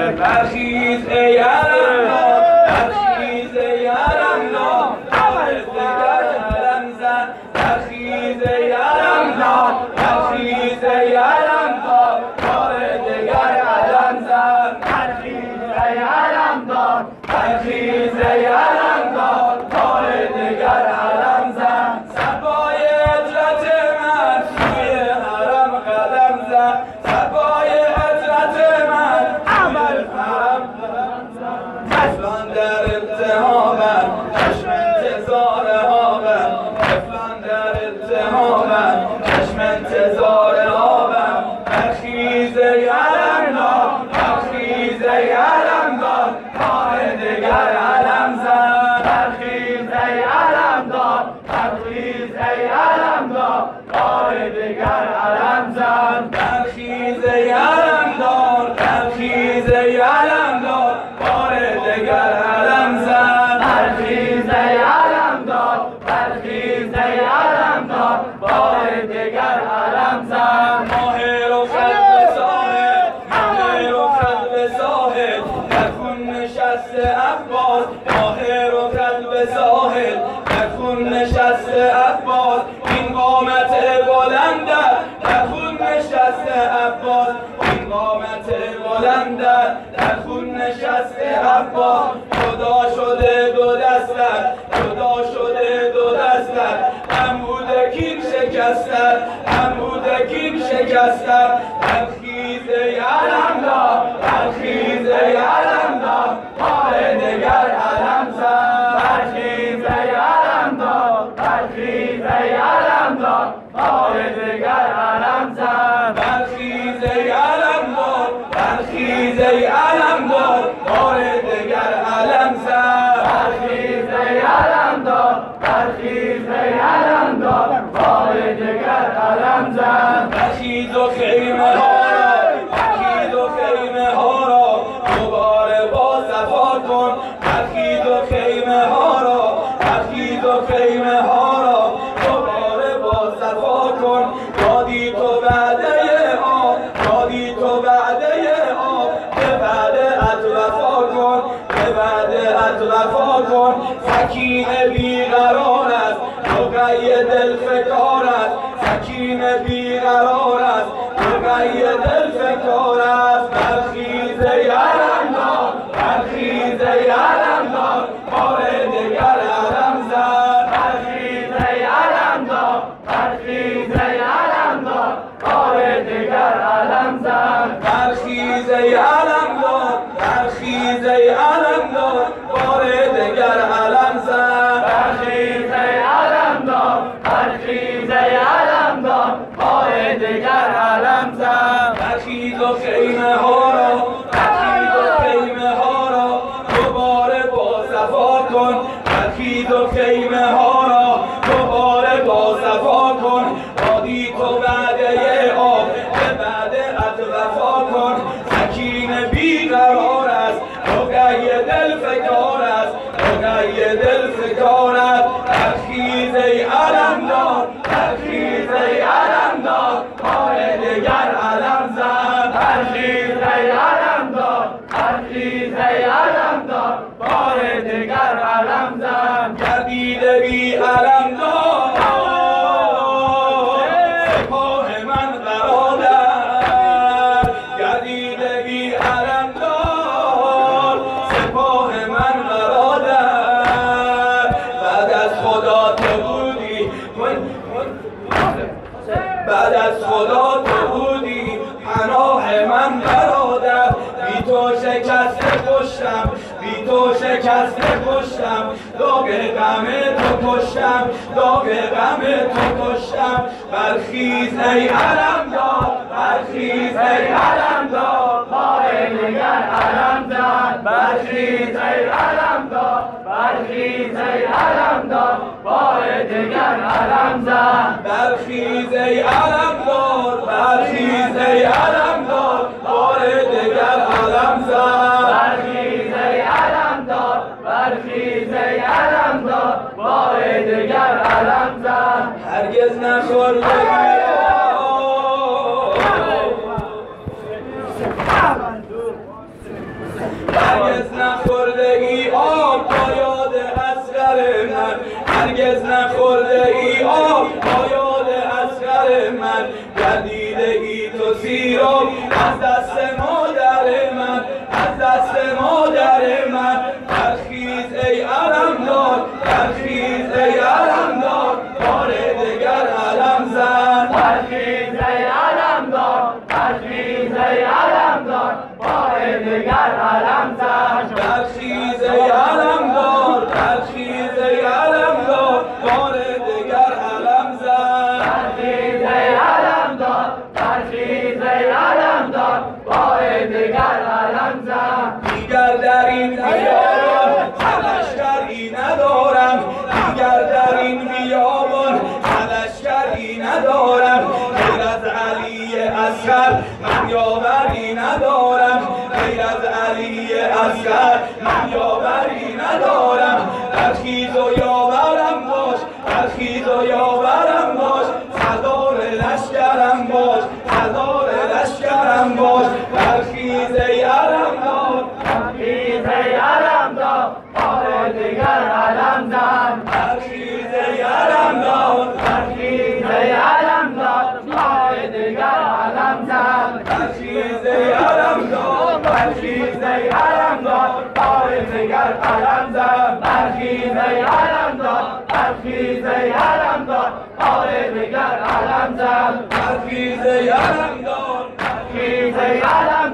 برخیز ای علمدار، برخیز ای علمدار، بار دگر علم زن. برخیز ای علمدار، برخیز ای علمدار، بار دگر علم زن. برخیز ای علمدار، برخیز ای علمدار، بار دگر علم زن. صبای عطرت من سوی حرم قدم زن، صبای عطرت من سوی حرم قدم زن. طفلان در التهابند، چشم انتظار آبند، طفلان در التهابند، چشم انتظار آبند. برخیز ای علمدار، برخیز ای علمدار، بار دگر علم زن. برخیز ای علمدار، برخیز ای علمدار، بار دگر علم زن. برخیز ای علمدار، برخیز ای علمدار، بار دگر علم زن. برخیز ای علمدار، برخیز ای علمدار، بار دگر علم زن. ماهر و خلق ساحل، ماهر و خلق ساحل، در خون نشسته عباس. ماهر و خلق ساحل، در خون نشسته عباس. این قامت بلندت در خون نشسته عباس، این قامت بلندت در خون نشسته عباس. جدا شده دو دستت، جدا شده دو دستت، عمود کین شکستت، عمود کین شکستت. برخیز ای علمدار، برخیز ای علمدار، بار دگر علم زن. برخیز ای علمدار، برخیز ای علمدار، بار دگر علم زن. برخیز ای علمدار، برخیز ای علمدار، بار دگر علم زن. برخیز ای علمدار، برخیز ای علمدار، بار دگر علم زن. برخیز و خیمه ها را، برخیز و خیمه ها را دوباره با صفا کن. برخیز و خیمه ها را، برخیز و خیمه ها را دوباره با صفا کن. دادی تو وعده آب، دادی تو وعده آب، به وعده‌ات وفا کن، به وعده‌ات وفا کن. سکینه بیقرار است، رقیه دلفکار است، سکینه بیقرار است، رقیه دلفکار است. برخیز ای علمدار، برخیز ای علمدار، بار دگر علم زن. برخیز ای علمدار، برخیز ای علمدار، بار دگر علم زن. برخیز ای علمدار، برخیز ای علمدار، بار دگر علم زن. برخیز ای علمدار، برخیز ای علمدار، بار دگر علم زن. برخیز و خیمه ها را، برخیز و خیمه ها را دوباره با صفا کن. برخیز و خیمه ها را دوباره با صفا کن. دادی تو وعده آب، به وعده‌ات وفا کن. سکینه بیقرار است، رقیه دلفکار است، رقیه دلفکار است. برخیز ای علمدار، برخیز ای علمدار، بار دگر علم زن. برخیز ای علمدار، برخیز ای علمدار، بار دگر علم زن. گردیده بی علمدار سپاه من برادر، گردیده بی علمدار سپاه من برادر. بعد از خدا تو بودی، بعد از خدا تو بودی پناه من برادر. بی تو شکسته کشتم، بی تو شکسته کشتم، داغ غم تو کشتم، داغ غم تو کشتم. برخیز ای علمدار، برخیز ای علمدار، بار دگر علم زن. برخیز ای علمدار، برخیز ای علمدار، بار دگر علم زن. برخیز ای علمدار، برخیز ای علمدار، بار دگر علم زن. برخیز ای علمدار، برخیز ای علمدار، بار دگر علم زن. هرگز نخورده دگر علم زد برخیز ای علمدار برخیز ای علمدار بار دگر علم زد برخیز ای علمدار برخیز ای علمدار بار دگر علم زد دیگر در این بیابان لشکری ندارم دیگر در این بیابان لشکری ندارم غیر از علی اصغر من یاوری ندارم غیر از علی اصغر من یاوری ندارم برخیز و یاورم باش برخیز و یاورم باش سردار لشکرم باش سردار لشکرم باش برخیز ای علمدار برخیز ای علمدار بار دگر علم زد برخیز ای علمدار برخیز ای علمدار بار دگر علم زد برخیز ای علمدار برخیز ای علمدار بار دگر علم زد برخیز ای علمدار برخیز ای علمدار بار دگر علم زد برخیز ای علمدار برخیز ای علمدار